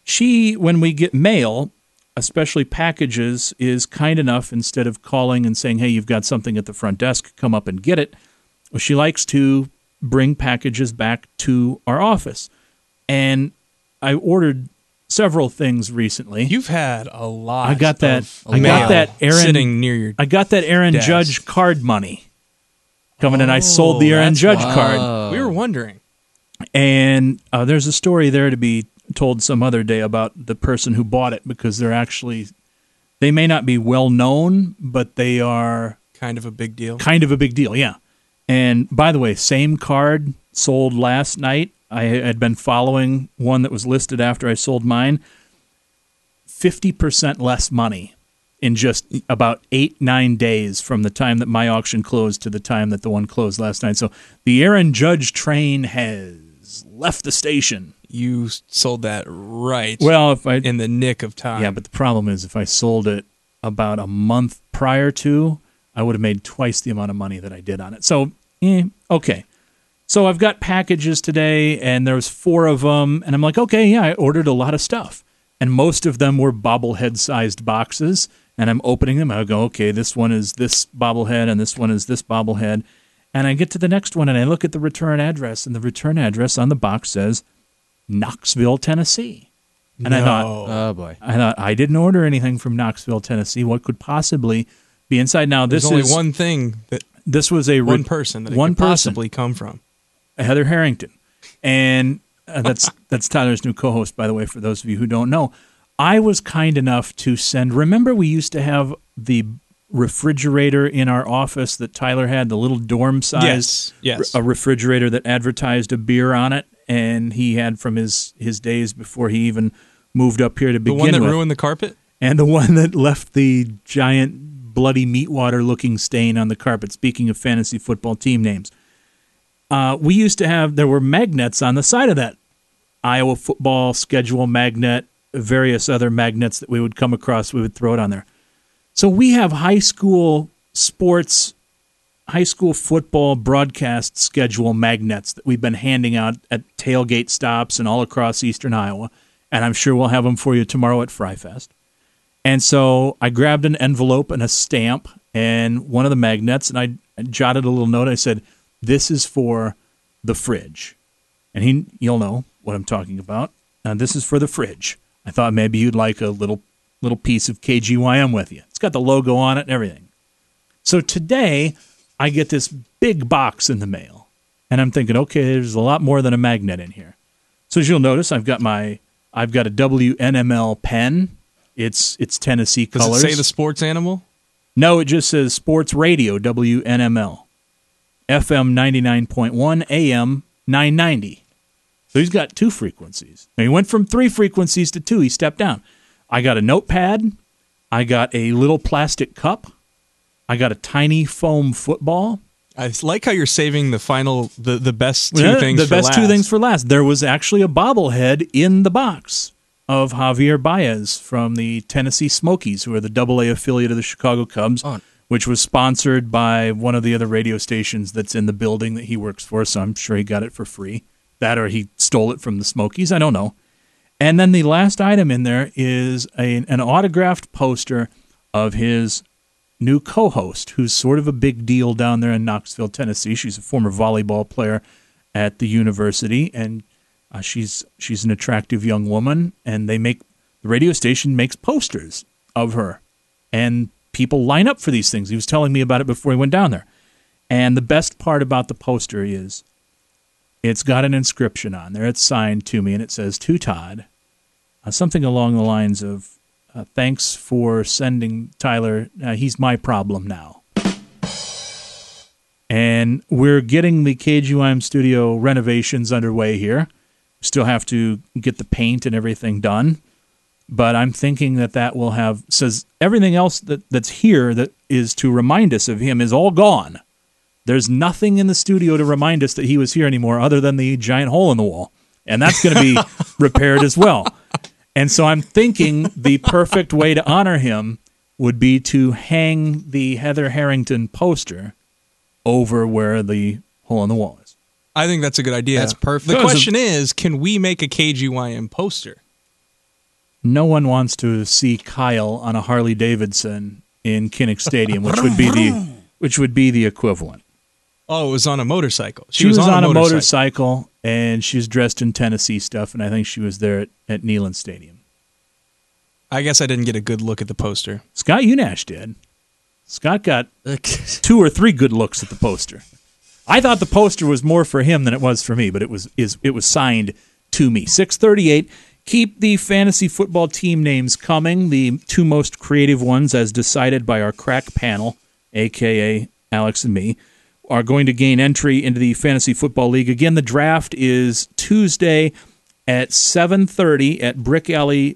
She, when we get mail, especially packages, is kind enough, instead of calling and saying, hey, you've got something at the front desk, come up and get it, she likes to bring packages back to our office. And I ordered several things recently. You've had a lot. I got that Aaron sitting near your. I got that Aaron desk. Judge card money coming in. I sold the Aaron Judge card. We were wondering. And there's a story there to be told some other day about the person who bought it, because they may not be well known, but they are kind of a big deal. Kind of a big deal, yeah. And by the way, same card sold last night. I had been following one that was listed after I sold mine. 50% less money in just about 8-9 days from the time that my auction closed to the time that the one closed last night. So the Aaron Judge train has left the station. You sold that right in the nick of time. Yeah, but the problem is, if I sold it about a month prior to, I would have made twice the amount of money that I did on it. So, okay. So I've got packages today, and there's 4 of them, and I'm like, okay, yeah, I ordered a lot of stuff. And most of them were bobblehead-sized boxes, and I'm opening them. I go, okay, this one is this bobblehead, and this one is this bobblehead. And I get to the next one, and I look at the return address, and the return address on the box says Knoxville, Tennessee. And I thought, oh boy, I didn't order anything from Knoxville, Tennessee. What could possibly be inside? Now, There's only one thing that this was a one person that it could possibly come from. Heather Harrington. And that's Tyler's new co-host, by the way, for those of you who don't know. I was kind enough to send, remember we used to have the refrigerator in our office that Tyler had, the little dorm-sized a refrigerator that advertised a beer on it, and he had from his days before he even moved up here to begin with. The one that ruined the carpet? And the one that left the giant bloody Meatwater-looking stain on the carpet, speaking of fantasy football team names. We used to have, there were magnets on the side of that. Iowa football schedule magnet, various other magnets that we would come across, we would throw it on there. So we have high school sports, high school football broadcast schedule magnets that we've been handing out at tailgate stops and all across eastern Iowa, and I'm sure we'll have them for you tomorrow at Fryfest. And so I grabbed an envelope and a stamp and one of the magnets, and I jotted a little note. I said, this is for the fridge. And you'll know what I'm talking about. This is for the fridge. I thought maybe you'd like a little piece of KGYM with you. It's got the logo on it and everything. So today, I get this big box in the mail. And I'm thinking, okay, there's a lot more than a magnet in here. So as you'll notice, I've got a WNML pen. It's Tennessee colors. Does it say the sports animal? No, it just says Sports Radio, WNML. FM 99.1, AM 990. So he's got 2 frequencies. Now he went from 3 frequencies to 2. He stepped down. I got a notepad. I got a little plastic cup. I got a tiny foam football. I like how you're saving the best two things for last. The best 2 things for last. There was actually a bobblehead in the box of Javier Baez from the Tennessee Smokies, who are the AA affiliate of the Chicago Cubs, which was sponsored by one of the other radio stations that's in the building that he works for, so I'm sure he got it for free. That or he stole it from the Smokies, I don't know. And then the last item in there is an autographed poster of his new co-host, who's sort of a big deal down there in Knoxville, Tennessee. She's a former volleyball player at the university, and she's an attractive young woman, and the radio station makes posters of her, and people line up for these things. He was telling me about it before he went down there. And the best part about the poster is it's got an inscription on there. It's signed to me, and it says, to Todd, something along the lines of, thanks for sending Tyler. He's my problem now. And we're getting the KGYM studio renovations underway here. Still have to get the paint and everything done. But I'm thinking that will says everything else that's here that is to remind us of him is all gone. There's nothing in the studio to remind us that he was here anymore other than the giant hole in the wall. And that's going to be repaired as well. And so I'm thinking the perfect way to honor him would be to hang the Heather Harrington poster over where the hole in the wall is. I think that's a good idea. That's perfect. The question is, can we make a KGYM poster? no one wants to see Kyle on a Harley Davidson in Kinnick Stadium, which would be the equivalent. Oh, it was on a motorcycle. She was on a motorcycle, and she was dressed in Tennessee stuff, and I think she was there at Neyland Stadium. I guess I didn't get a good look at the poster. Scott Unash did. Scott got 2 or 3 good looks at the poster. I thought the poster was more for him than it was for me, but it was signed to me. 6:38. Keep the fantasy football team names coming. The 2 most creative ones, as decided by our crack panel, a.k.a. Alex and me, are going to gain entry into the Fantasy Football League. Again, the draft is Tuesday at 7:30 at Brick Alley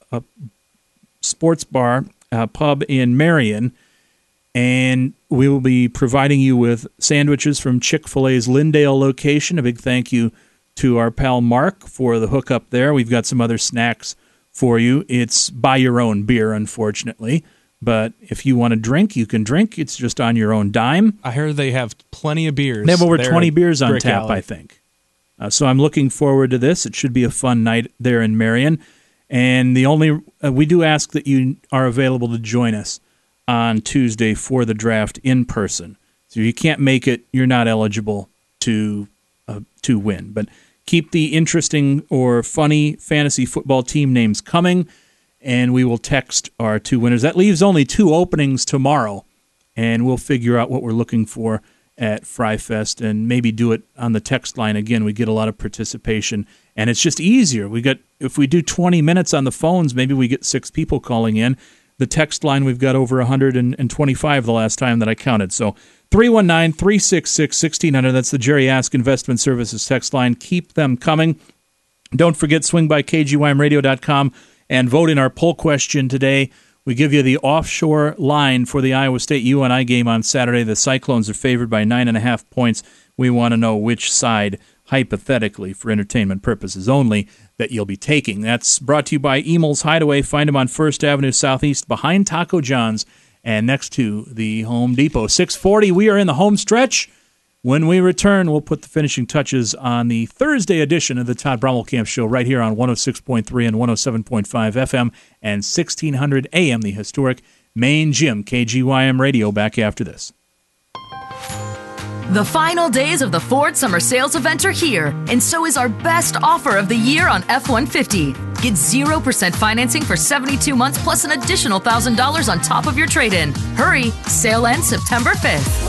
Sports Bar Pub in Marion. And we will be providing you with sandwiches from Chick-fil-A's Lindale location. A big thank you to our pal Mark for the hookup there. We've got some other snacks for you. It's buy your own beer, unfortunately. But if you want to drink, you can drink. It's just on your own dime. I heard they have plenty of beers. They have over 20 beers on tap, I think. So I'm looking forward to this. It should be a fun night there in Marion. And we do ask that you are available to join us on Tuesday for the draft in person. So if you can't make it, you're not eligible to win. But keep the interesting or funny fantasy football team names coming, and we will text our 2 winners. That leaves only 2 openings tomorrow, and we'll figure out what we're looking for at Fry Fest and maybe do it on the text line again. We get a lot of participation, and it's just easier. If we do 20 minutes on the phones, maybe we get 6 people calling in. The text line, we've got over 125 the last time that I counted. So 319-366-1600, that's the Jerry Ask Investment Services text line. Keep them coming. Don't forget, swing by KGYMradio.com and vote in our poll question today. We give you the offshore line for the Iowa State UNI game on Saturday. The Cyclones are favored by 9.5 points. We want to know which side, hypothetically, for entertainment purposes only, that you'll be taking. That's brought to you by Emel's Hideaway. Find them on 1st Avenue Southeast behind Taco John's and next to the Home Depot. 6:40, we are in the home stretch. When we return, we'll put the finishing touches on the Thursday edition of the Todd Brommelkamp Show right here on 106.3 and 107.5 FM and 1600 AM, the historic main gym, KGYM Radio. Back after this. The final days of the Ford Summer Sales Event are here, and so is our best offer of the year on F-150. Get 0% financing for 72 months plus an additional $1,000 on top of your trade-in. Hurry, sale ends September 5th.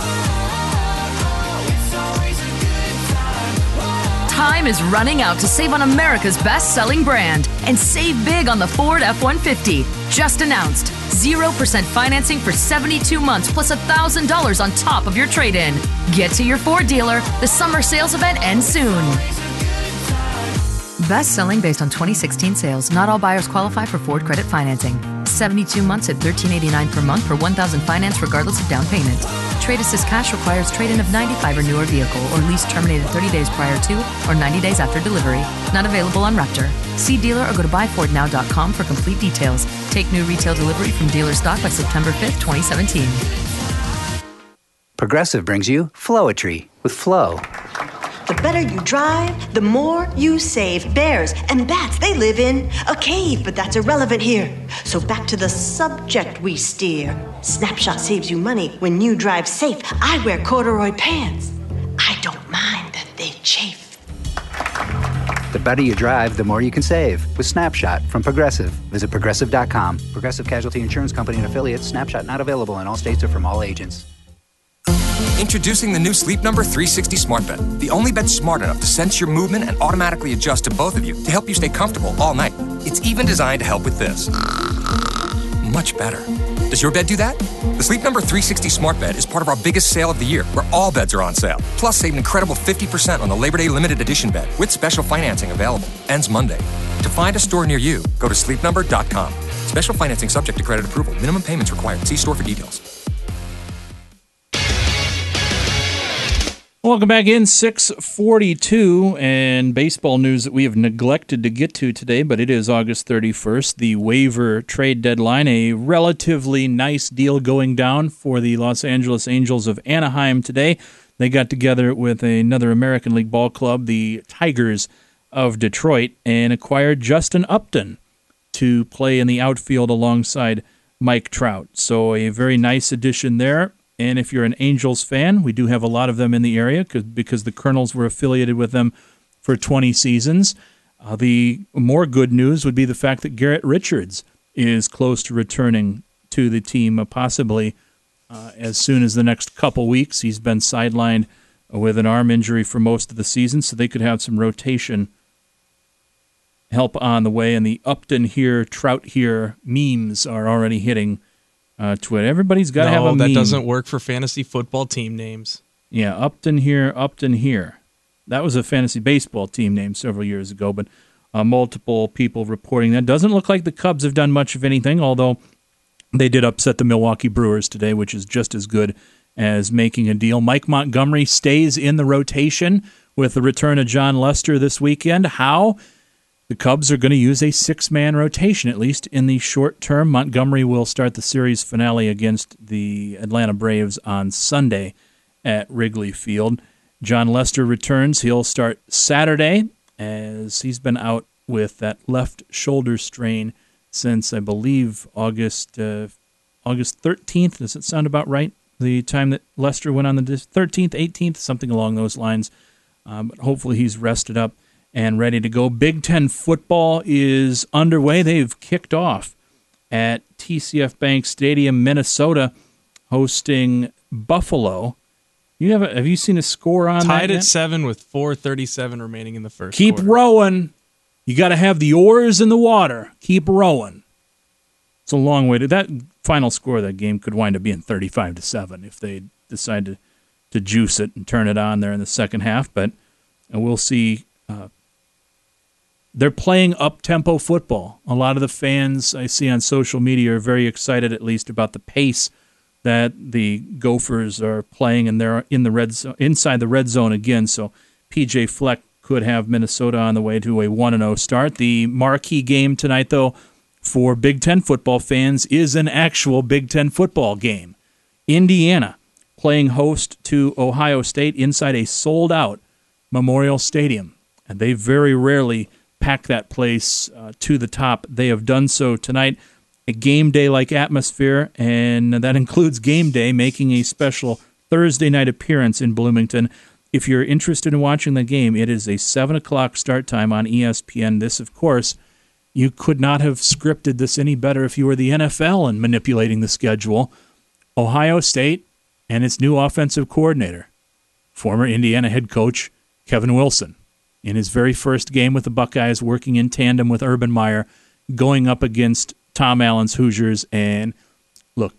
Time is running out to save on America's best-selling brand and save big on the Ford F-150. Just announced. 0% financing for 72 months plus $1,000 on top of your trade-in. Get to your Ford dealer. The summer sales event ends soon. Best selling based on 2016 sales. Not all buyers qualify for Ford credit financing. 72 months at $1,389 per month per $1,000 finance regardless of down payment. Trade Assist Cash requires trade-in of 95 or newer vehicle or lease terminated 30 days prior to or 90 days after delivery. Not available on Raptor. See dealer or go to buyfordnow.com for complete details. Take new retail delivery from dealer stock by September 5th, 2017. Progressive brings you Flowetry with Flow. The better you drive, the more you save. Bears and bats, they live in a cave, but that's irrelevant here. So back to the subject we steer. Snapshot saves you money when you drive safe. I wear corduroy pants. I don't mind that they chafe. The better you drive, the more you can save with Snapshot from Progressive. Visit Progressive.com. Progressive Casualty Insurance Company and affiliates. Snapshot not available in all states or from all agents. Introducing the new Sleep Number 360 smart bed. The only bed smart enough to sense your movement and automatically adjust to both of you to help you stay comfortable all night. It's even designed to help with this. Much better. Does your bed do that? The Sleep Number 360 smart bed is part of our biggest sale of the year, where all beds are on sale. Plus, save an incredible 50% on the Labor Day limited edition bed with special financing available. Ends Monday. To find a store near you, go to sleepnumber.com. Special financing subject to credit approval. Minimum payments required. See store for details. Welcome back in, 6:42, and baseball news that we have neglected to get to today, but it is August 31st, the waiver trade deadline. A relatively nice deal going down for the Los Angeles Angels of Anaheim today. They got together with another American League ball club, the Tigers of Detroit, and acquired Justin Upton to play in the outfield alongside Mike Trout. So a very nice addition there. And if you're an Angels fan, we do have a lot of them in the area because the Colonels were affiliated with them for 20 seasons. The more good news would be the fact that Garrett Richards is close to returning to the team, possibly as soon as the next couple weeks. He's been sidelined with an arm injury for most of the season, so they could have some rotation help on the way. And the Upton here, Trout here memes are already hitting Twitter. Everybody's got to have a meme. No, that doesn't work for fantasy football team names. Yeah, Upton here, Upton here. That was a fantasy baseball team name several years ago, but multiple people reporting that. Doesn't look like the Cubs have done much of anything, although they did upset the Milwaukee Brewers today, which is just as good as making a deal. Mike Montgomery stays in the rotation with the return of John Lester this weekend. How? The Cubs are going to use a six-man rotation, at least in the short term. Montgomery will start the series finale against the Atlanta Braves on Sunday at Wrigley Field. John Lester returns. He'll start Saturday, as he's been out with that left shoulder strain since, I believe, August 13th. Does it sound about right? The time that Lester went on the 13th, 18th, something along those lines. But hopefully he's rested up and ready to go. Big Ten football is underway. They've kicked off at TCF Bank Stadium, Minnesota, hosting Buffalo. Have you seen a score on that? Tied at 7 with 4:37 remaining in the first Keep quarter. rowing. You got to have the oars in the water. Keep rowing. It's a long way to that. Final score of that game could wind up being 35-7 if they decide to juice it and turn it on there in the second half. But we'll see. They're playing up-tempo football. A lot of the fans I see on social media are very excited, at least, about the pace that the Gophers are playing, and they're in the red zone, inside the red zone again. So P.J. Fleck could have Minnesota on the way to a 1-0 start. The marquee game tonight, though, for Big Ten football fans is an actual Big Ten football game. Indiana playing host to Ohio State inside a sold-out Memorial Stadium, and they very rarely pack that place to the top. They have done so tonight. A game day-like atmosphere, and that includes Game Day making a special Thursday night appearance in Bloomington. If you're interested in watching the game, it is a 7 o'clock start time on ESPN. This, of course, you could not have scripted this any better if you were the NFL and manipulating the schedule. Ohio State and its new offensive coordinator, former Indiana head coach Kevin Wilson, in his very first game with the Buckeyes, working in tandem with Urban Meyer, going up against Tom Allen's Hoosiers. And look,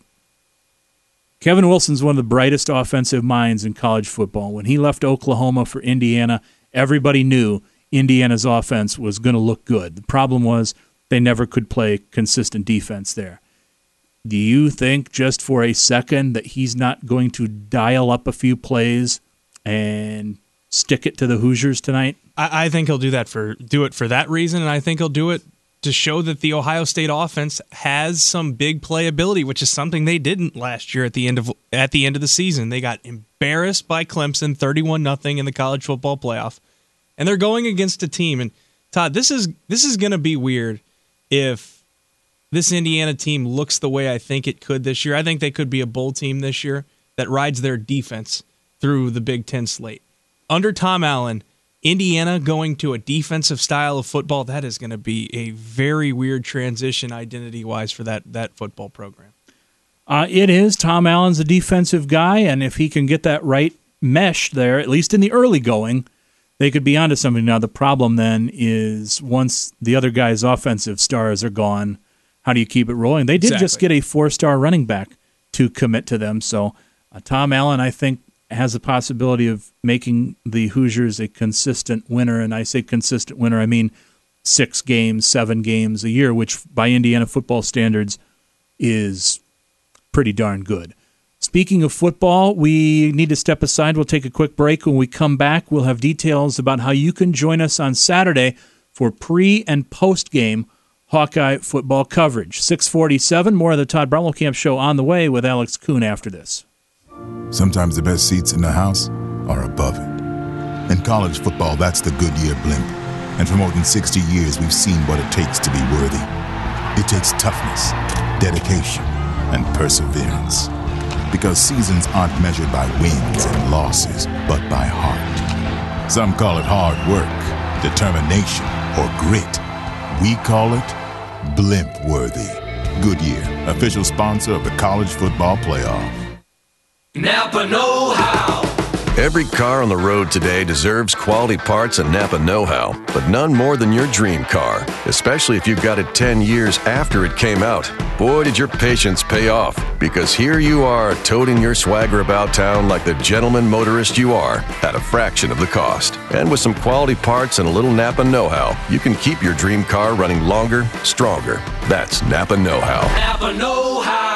Kevin Wilson's one of the brightest offensive minds in college football. When he left Oklahoma for Indiana, everybody knew Indiana's offense was going to look good. The problem was they never could play consistent defense there. Do you think just for a second that he's not going to dial up a few plays and stick it to the Hoosiers tonight? I think he'll do it for that reason, and I think he'll do it to show that the Ohio State offense has some big playability, which is something they didn't last year at the end of the season. They got embarrassed by Clemson 31-0 in the college football playoff. And they're going against a team, and Todd, this is going to be weird if this Indiana team looks the way I think it could this year. I think they could be a bowl team this year that rides their defense through the Big Ten slate. Under Tom Allen, Indiana going to a defensive style of football, that is going to be a very weird transition identity-wise for that football program. It is. Tom Allen's a defensive guy, and if he can get that right mesh there, at least in the early going, they could be onto something. Now, the problem then is once the other guy's offensive stars are gone, how do you keep it rolling? They did just get a 4-star running back to commit to them. So Tom Allen, I think, has the possibility of making the Hoosiers a consistent winner. And I say consistent winner, I mean 6 games, 7 games a year, which by Indiana football standards is pretty darn good. Speaking of football, we need to step aside. We'll take a quick break. When we come back, we'll have details about how you can join us on Saturday for pre- and post-game Hawkeye football coverage. 6:47, more of the Todd Brommelkamp Show on the way with Alex Kuhn after this. Sometimes the best seats in the house are above it. In college football, that's the Goodyear blimp. And for more than 60 years, we've seen what it takes to be worthy. It takes toughness, dedication, and perseverance. Because seasons aren't measured by wins and losses, but by heart. Some call it hard work, determination, or grit. We call it Blimp-worthy. Goodyear, official sponsor of the College Football Playoff. Napa know-how. Every car on the road today deserves quality parts and Napa know-how, but none more than your dream car, especially if you've got it 10 years after it came out. Boy, did your patience pay off, because here you are toting your swagger about town like the gentleman motorist you are at a fraction of the cost. And with some quality parts and a little Napa know-how, you can keep your dream car running longer, stronger. That's Napa know-how. Napa know-how.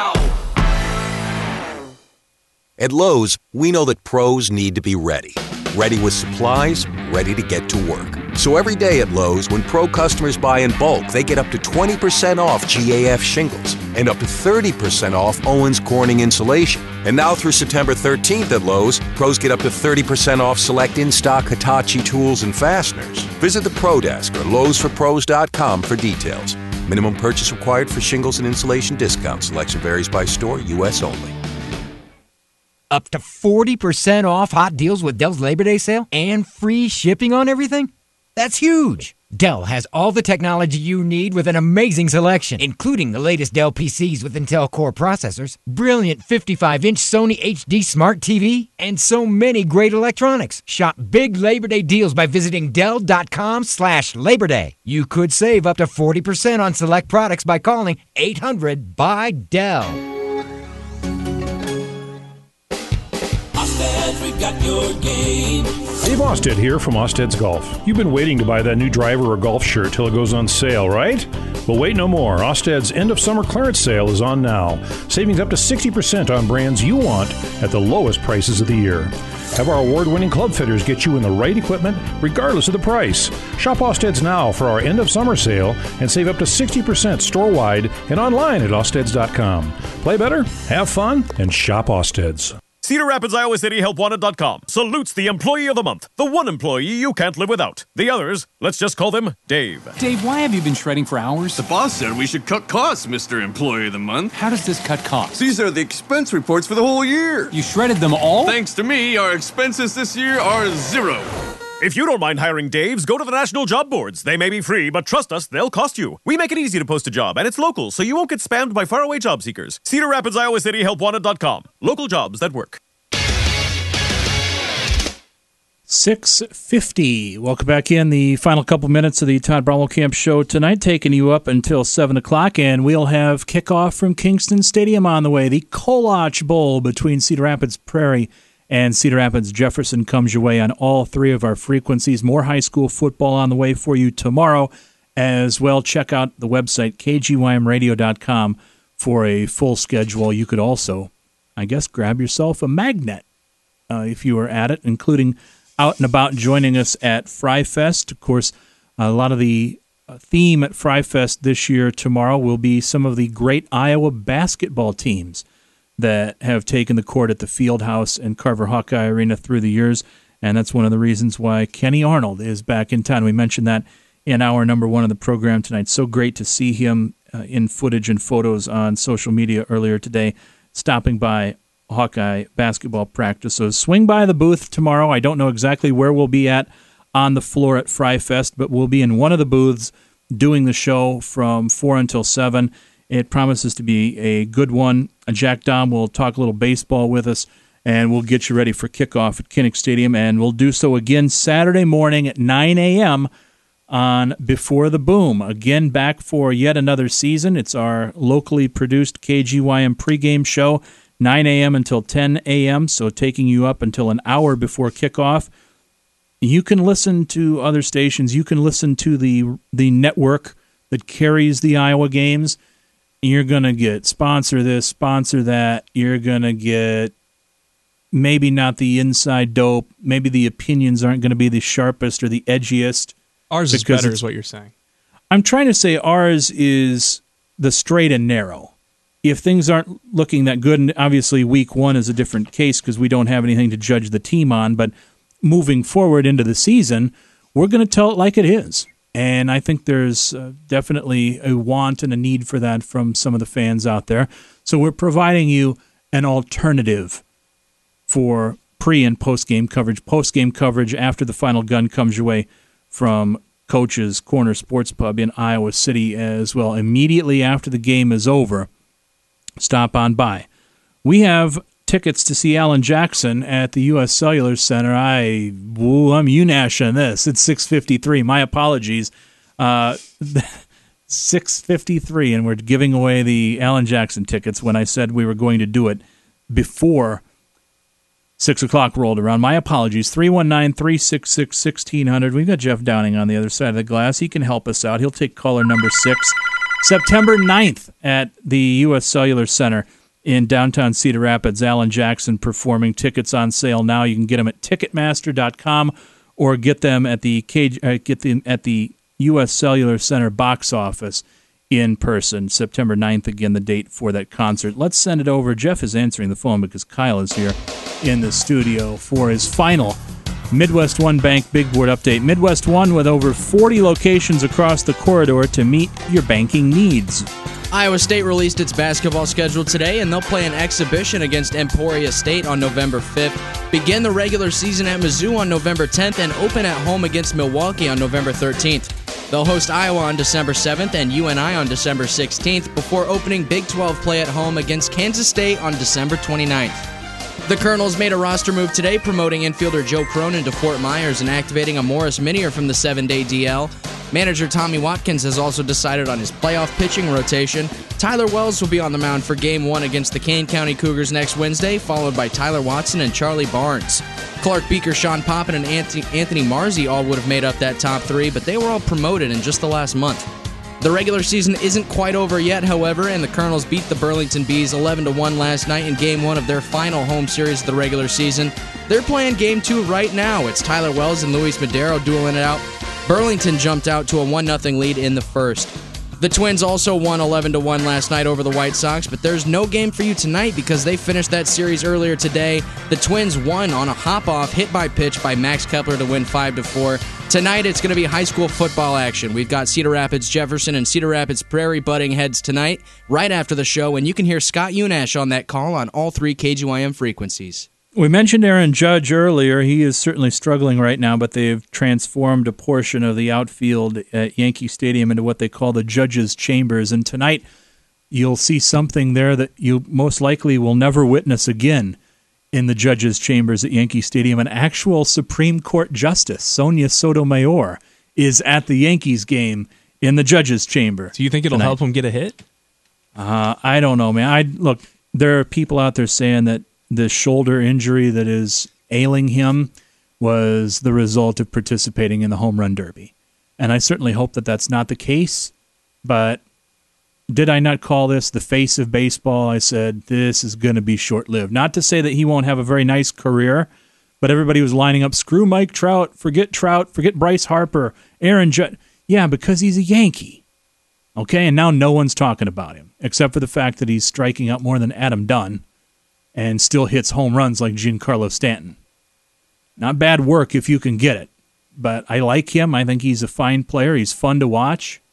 At Lowe's, we know that pros need to be ready. Ready with supplies, ready to get to work. So every day at Lowe's, when pro customers buy in bulk, they get up to 20% off GAF shingles and up to 30% off Owens Corning insulation. And now through September 13th at Lowe's, pros get up to 30% off select in-stock Hitachi tools and fasteners. Visit the Pro Desk or LowesForPros.com for details. Minimum purchase required for shingles and insulation discount. Selection varies by store, U.S. only. Up to 40% off hot deals with Dell's Labor Day sale and free shipping on everything? That's huge! Dell has all the technology you need with an amazing selection, including the latest Dell PCs with Intel Core processors, brilliant 55-inch Sony HD Smart TV, and so many great electronics. Shop big Labor Day deals by visiting Dell.com/Labor Day. You could save up to 40% on select products by calling 800-BUY-DELL. We've got your game. Dave Osted here from Osted's Golf. You've been waiting to buy that new driver or golf shirt till it goes on sale, right? Well, wait no more. Osted's end of summer clearance sale is on now. Savings up to 60% on brands you want at the lowest prices of the year. Have our award-winning club fitters get you in the right equipment regardless of the price. Shop Osted's now for our end of summer sale and save up to 60% store-wide and online at osteds.com. Play better, have fun, and shop Osted's. Cedar Rapids, Iowa City, HelpWanted.com salutes the Employee of the Month, the one employee you can't live without. The others, let's just call them Dave. Dave, why have you been shredding for hours? The boss said we should cut costs, Mr. Employee of the Month. How does this cut costs? These are the expense reports for the whole year. You shredded them all? Thanks to me, our expenses this year are zero. If you don't mind hiring Daves, go to the National Job Boards. They may be free, but trust us, they'll cost you. We make it easy to post a job, and it's local, so you won't get spammed by faraway job seekers. Cedar Rapids, Iowa City, HelpWanted.com. Local jobs that work. 6:50. Welcome back in. The final couple minutes of the Todd Brownell Camp show tonight, taking you up until 7 o'clock, and we'll have kickoff from Kingston Stadium on the way. The Kolach Bowl between Cedar Rapids Prairie and Cedar Rapids Jefferson comes your way on all three of our frequencies. More high school football on the way for you tomorrow as well. Check out the website, kgymradio.com, for a full schedule. You could also, I guess, grab yourself a magnet if you were at it, including out and about joining us at Fry Fest. Of course, a lot of the theme at Fry Fest this year tomorrow will be some of the great Iowa basketball teams that have taken the court at the Fieldhouse and Carver Hawkeye Arena through the years, and that's one of the reasons why Kenny Arnold is back in town. We mentioned that in hour number one of the program tonight. So great to see him in footage and photos on social media earlier today, stopping by Hawkeye basketball practice. So swing by the booth tomorrow. I don't know exactly where we'll be at on the floor at Fry Fest, but we'll be in one of the booths doing the show from 4 until 7. It promises to be a good one. Jack Dom will talk a little baseball with us, and we'll get you ready for kickoff at Kinnick Stadium, and we'll do so again Saturday morning at 9 a.m. on Before the Boom. Again, back for yet another season. It's our locally produced KGYM pregame show, 9 a.m. until 10 a.m., so taking you up until an hour before kickoff. You can listen to other stations. You can listen to the network that carries the Iowa games. You're going to get sponsor this, sponsor that. You're going to get maybe not the inside dope. Maybe the opinions aren't going to be the sharpest or the edgiest. Ours is better is what you're saying. I'm trying to say ours is the straight and narrow. If things aren't looking that good, and obviously week one is a different case because we don't have anything to judge the team on, but moving forward into the season, we're going to tell it like it is. And I think there's definitely a want and a need for that from some of the fans out there. So we're providing you an alternative for pre- and post-game coverage. Post-game coverage after the final gun comes your way from Coach's Corner Sports Pub in Iowa City as well. Immediately after the game is over, stop on by. We have tickets to see Alan Jackson at the U.S. Cellular Center. I'm UNASH on this. It's 6:53. My apologies. 6:53, and we're giving away the Alan Jackson tickets when I said we were going to do it before 6 o'clock rolled around. My apologies. 319-366-1600. We've got Jeff Downing on the other side of the glass. He can help us out. He'll take caller number 6. September 9th at the U.S. Cellular Center in downtown Cedar Rapids. Alan Jackson performing. Tickets on sale now. You can get them at Ticketmaster.com or get them at the U.S. Cellular Center box office in person. September 9th, again, the date for that concert. Let's send it over. Jeff is answering the phone because Kyle is here in the studio for his final Midwest One Bank Big Board update. Midwest One with over 40 locations across the corridor to meet your banking needs. Iowa State released its basketball schedule today, and they'll play an exhibition against Emporia State on November 5th, begin the regular season at Mizzou on November 10th, and open at home against Milwaukee on November 13th. They'll host Iowa on December 7th and UNI on December 16th before opening Big 12 play at home against Kansas State on December 29th. The Colonels made a roster move today, promoting infielder Joe Cronin to Fort Myers and activating a Morris Minier from the 7-day DL. Manager Tommy Watkins has also decided on his playoff pitching rotation. Tyler Wells will be on the mound for Game 1 against the Kane County Cougars next Wednesday, followed by Tyler Watson and Charlie Barnes. Clark Beaker, Sean Poppin, and Anthony Marzi all would have made up that top 3, but they were all promoted in just the last month. The regular season isn't quite over yet, however, and the Colonels beat the Burlington Bees 11-1 last night in Game 1 of their final home series of the regular season. They're playing Game 2 right now. It's Tyler Wells and Luis Madero dueling it out. Burlington jumped out to a 1-0 lead in the first. The Twins also won 11-1 last night over the White Sox, but there's no game for you tonight because they finished that series earlier today. The Twins won on a hop-off hit by pitch by Max Kepler to win 5-4. Tonight it's going to be high school football action. We've got Cedar Rapids Jefferson and Cedar Rapids Prairie butting heads tonight right after the show, and you can hear Scott UNASH on that call on all 3 KGYM frequencies. We mentioned Aaron Judge earlier. He is certainly struggling right now, but they've transformed a portion of the outfield at Yankee Stadium into what they call the Judge's Chambers. And tonight you'll see something there that you most likely will never witness again in the Judge's Chambers at Yankee Stadium. An actual Supreme Court Justice, Sonia Sotomayor, is at the Yankees game in the Judge's Chamber. Do you think it'll help him get a hit? I don't know, man. Look, there are people out there saying that the shoulder injury that is ailing him was the result of participating in the home run derby. And I certainly hope that that's not the case, but did I not call this the face of baseball? I said, this is going to be short-lived. Not to say that he won't have a very nice career, but everybody was lining up, screw Mike Trout, forget Bryce Harper, Aaron Judge. Yeah, because he's a Yankee. Okay, and now no one's talking about him, except for the fact that he's striking out more than Adam Dunn and still hits home runs like Giancarlo Stanton. Not bad work if you can get it, but I like him. I think he's a fine player. He's fun to watch,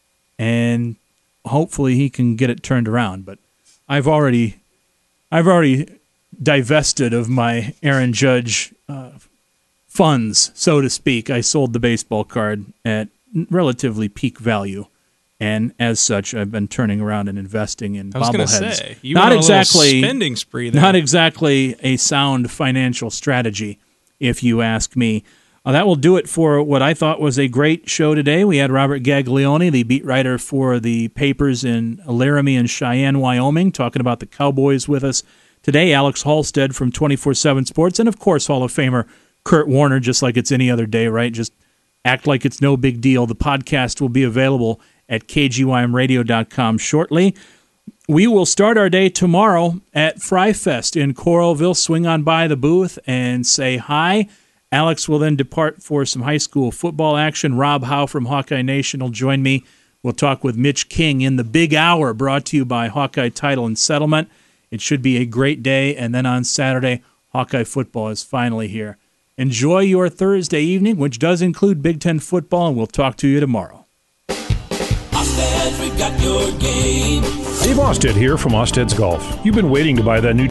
and hopefully he can get it turned around. But I've already divested of my Aaron Judge funds, so to speak. I sold the baseball card at relatively peak value. And as such, I've been turning around and investing in bobbleheads. I was going to say, you went on a little spending spree there. Not exactly a sound financial strategy, if you ask me. That will do it for what I thought was a great show today. We had Robert Gaglione, the beat writer for the papers in Laramie and Cheyenne, Wyoming, talking about the Cowboys with us today. Alex Halstead from 24/7 Sports, and of course Hall of Famer Kurt Warner, just like it's any other day, right? Just act like it's no big deal. The podcast will be available at kgymradio.com shortly. We will start our day tomorrow at Fry Fest in Coralville. Swing on by the booth and say hi. Alex will then depart for some high school football action. Rob Howe from Hawkeye Nation will join me. We'll talk with Mitch King in the Big Hour, brought to you by Hawkeye Title and Settlement. It should be a great day. And then on Saturday, Hawkeye football is finally here. Enjoy your Thursday evening, which does include Big Ten football, and we'll talk to you tomorrow. Ostead, we've got your game. Dave Ostead here from Osted's Golf. You've been waiting to buy that new